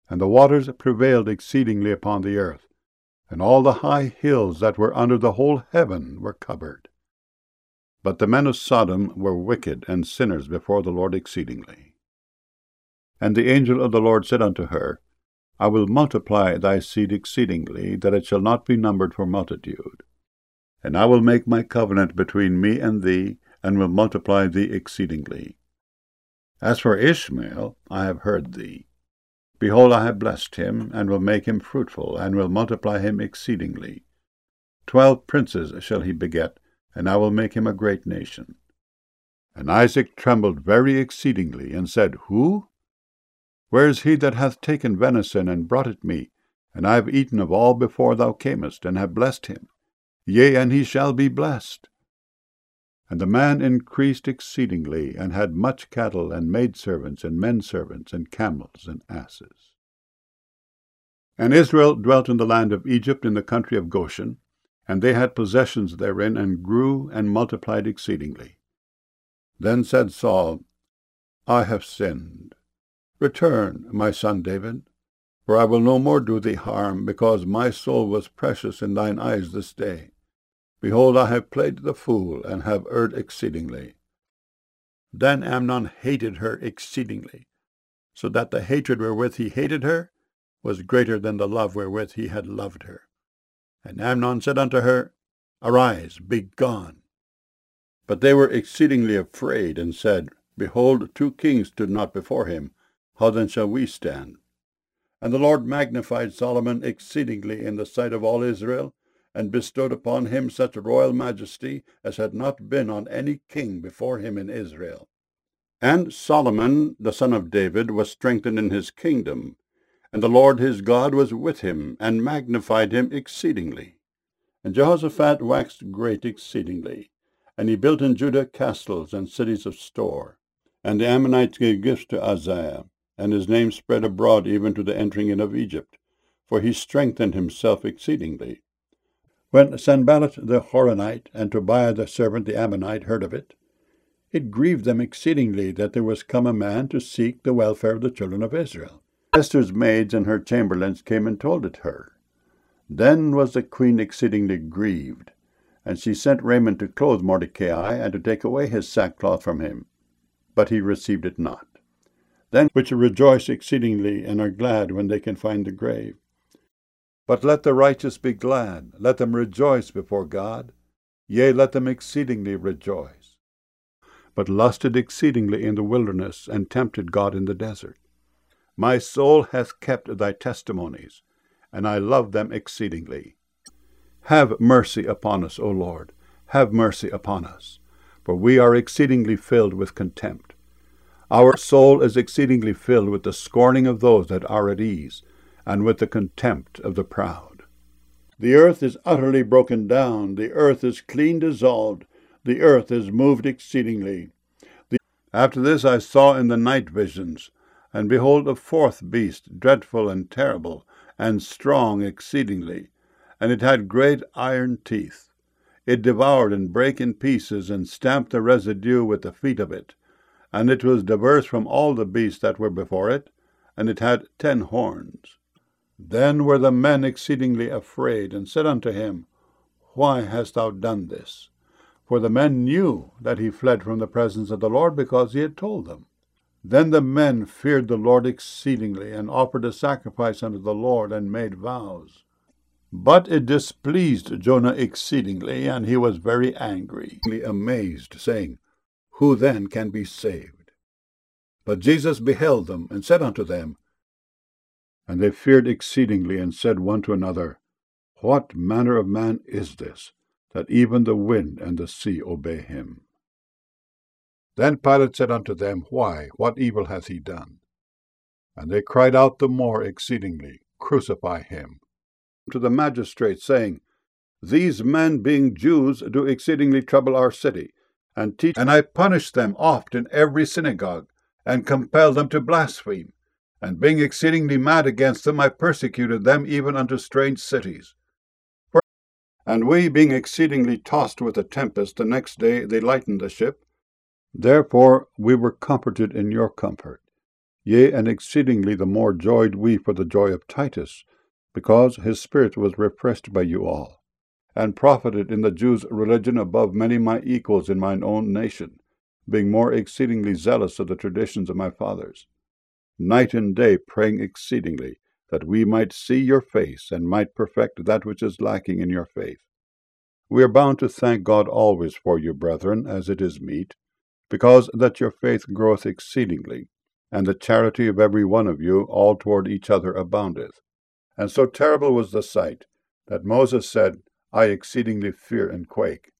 And the waters prevailed exceedingly upon the earth, and all the high hills that were under the whole heaven were covered. But the men of Sodom were wicked and sinners before the Lord exceedingly. And the angel of the Lord said unto her, I will multiply thy seed exceedingly, that it shall not be numbered for multitude. And I will make my covenant between me and thee, and will multiply thee exceedingly. As for Ishmael, I have heard thee. Behold, I have blessed him, and will make him fruitful, and will multiply him exceedingly. 12 princes shall he beget, and I will make him a great nation. And Isaac trembled very exceedingly, and said, Who? Where is he that hath taken venison, and brought it me? And I have eaten of all before thou camest, and have blessed him. Yea, and he shall be blessed. And the man increased exceedingly, and had much cattle, and maidservants, and menservants, and camels, and asses. And Israel dwelt in the land of Egypt, in the country of Goshen, and they had possessions therein, and grew and multiplied exceedingly. Then said Saul, I have sinned. Return, my son David, for I will no more do thee harm, because my soul was precious in thine eyes this day. Behold, I have played the fool, and have erred exceedingly. Then Amnon hated her exceedingly, so that the hatred wherewith he hated her was greater than the love wherewith he had loved her. And Amnon said unto her, Arise, be gone. But they were exceedingly afraid, and said, Behold, 2 kings stood not before him. How then shall we stand? And the Lord magnified Solomon exceedingly in the sight of all Israel, and bestowed upon him such royal majesty as had not been on any king before him in Israel. And Solomon, the son of David, was strengthened in his kingdom, and the Lord his God was with him, and magnified him exceedingly. And Jehoshaphat waxed great exceedingly, and he built in Judah castles and cities of store. And the Ammonites gave gifts to Uzziah, and his name spread abroad even to the entering in of Egypt, for he strengthened himself exceedingly. When Sanballat the Horonite and Tobiah the servant the Ammonite heard of it, it grieved them exceedingly that there was come a man to seek the welfare of the children of Israel. Esther's maids and her chamberlains came and told it her. Then was the queen exceedingly grieved, and she sent Raymond to clothe Mordecai, and to take away his sackcloth from him. But he received it not. Then which rejoice exceedingly, and are glad when they can find the grave. But let the righteous be glad, let them rejoice before God, yea, let them exceedingly rejoice. But lusted exceedingly in the wilderness, and tempted God in the desert. My soul hath kept thy testimonies, and I love them exceedingly. Have mercy upon us, O Lord, have mercy upon us, for we are exceedingly filled with contempt. Our soul is exceedingly filled with the scorning of those that are at ease, and with the contempt of the proud. The earth is utterly broken down, the earth is clean dissolved, the earth is moved exceedingly. After this I saw in the night visions, and behold a 4th beast, dreadful and terrible, and strong exceedingly, and it had great iron teeth. It devoured and brake in pieces, and stamped the residue with the feet of it. And it was diverse from all the beasts that were before it, and it had 10 horns. Then were the men exceedingly afraid, and said unto him, Why hast thou done this? For the men knew that he fled from the presence of the Lord, because he had told them. Then the men feared the Lord exceedingly, and offered a sacrifice unto the Lord, and made vows. But it displeased Jonah exceedingly, and he was very angry, amazed, saying, Who then can be saved? But Jesus beheld them, and said unto them, And they feared exceedingly, and said one to another, What manner of man is this, that even the wind and the sea obey him? Then Pilate said unto them, Why, what evil hath he done? And they cried out the more exceedingly, Crucify him. To the magistrates, saying, These men, being Jews, do exceedingly trouble our city, and teach, and I punish them oft in every synagogue, and compel them to blaspheme. And being exceedingly mad against them, I persecuted them even unto strange cities. And we, being exceedingly tossed with a tempest, the next day they lightened the ship. Therefore we were comforted in your comfort. Yea, and exceedingly the more joyed we for the joy of Titus, because his spirit was refreshed by you all, and profited in the Jews' religion above many my equals in mine own nation, being more exceedingly zealous of the traditions of my fathers, night and day praying exceedingly, that we might see your face, and might perfect that which is lacking in your faith. We are bound to thank God always for you, brethren, as it is meet, because that your faith groweth exceedingly, and the charity of every one of you all toward each other aboundeth. And so terrible was the sight, that Moses said, I exceedingly fear and quake.